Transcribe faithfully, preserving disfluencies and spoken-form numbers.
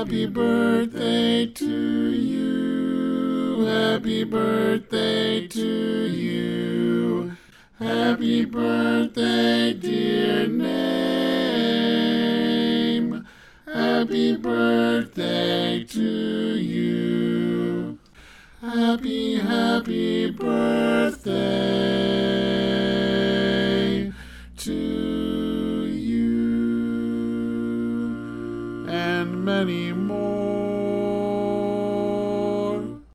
Happy birthday to you. Happy birthday to you. Happy birthday, dear name. Happy birthday to you. Happy, happy birthday.